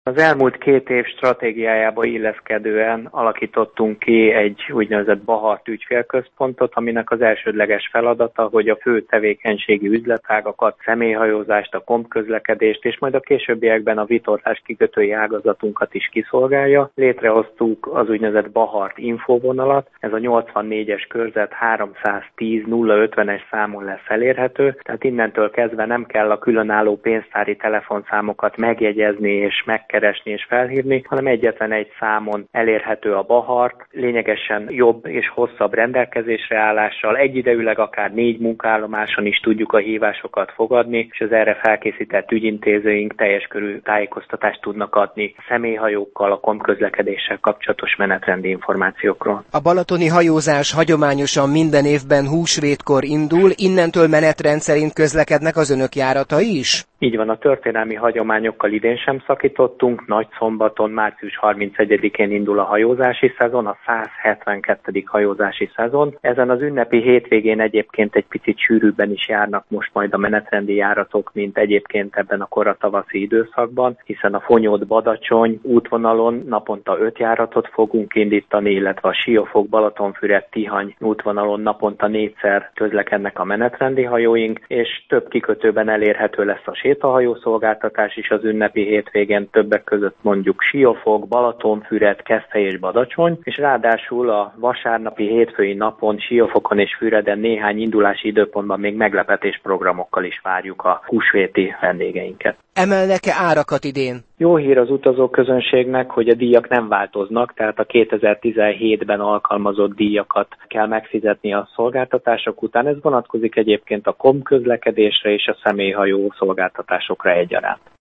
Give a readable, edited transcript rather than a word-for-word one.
Az elmúlt 2 év stratégiájába illeszkedően alakítottunk ki egy úgynevezett Bahart ügyfélközpontot, aminek az elsődleges feladata, hogy a fő tevékenységi üzletágakat, személyhajózást, a kompközlekedést és majd a későbbiekben a vitorlás kikötői ágazatunkat is kiszolgálja. Létrehoztuk az úgynevezett Bahart infovonalat, ez a 84-es körzet 310 050-es számon lesz elérhető, tehát innentől kezdve nem kell a különálló pénztári telefonszámokat megjegyezni és megkeresni és felhívni, hanem egyetlen egy számon elérhető a Bahart, lényegesen jobb és hosszabb rendelkezésre állással, egyidejűleg akár 4 munkaállomáson is tudjuk a hívásokat fogadni, és az erre felkészített ügyintézőink teljes körű tájékoztatást tudnak adni a személyhajókkal, a kompközlekedéssel kapcsolatos menetrendi információkról. A balatoni hajózás hagyományosan minden évben húsvétkor indul, innentől menetrend szerint közlekednek az önök járatai is? Így van, a történelmi hagyományokkal idén sem szakítottunk, Nagyszombaton, március 31-én indul a hajózási szezon, a 172. hajózási szezon. Ezen az ünnepi hétvégén egyébként egy picit sűrűbben is járnak most majd a menetrendi járatok, mint egyébként ebben a koratavaszi időszakban, hiszen a Fonyód-Badacsony útvonalon naponta 5 járatot fogunk indítani, illetve a Siófok-Balatonfüred-Tihany útvonalon naponta 4-szer közlekednek a menetrendi hajóink, és több kikötőben elérhető lesz a sétahajó szolgáltatás is az ünnepi hétvégén, többek között mondjuk Siófok, Balatonfüred, Keszthely és Badacsony, és ráadásul a vasárnapi hétfői napon Siófokon és Füreden néhány indulási időpontban még meglepetés programokkal is várjuk a húsvéti vendégeinket. Emelnek-e árakat idén? Jó hír az utazóközönségnek, hogy a díjak nem változnak, tehát a 2017-ben alkalmazott díjakat kell megfizetni a szolgáltatások után. Ez vonatkozik egyébként a kompközlekedésre és a személyhajó szolgáltatásokra egyaránt.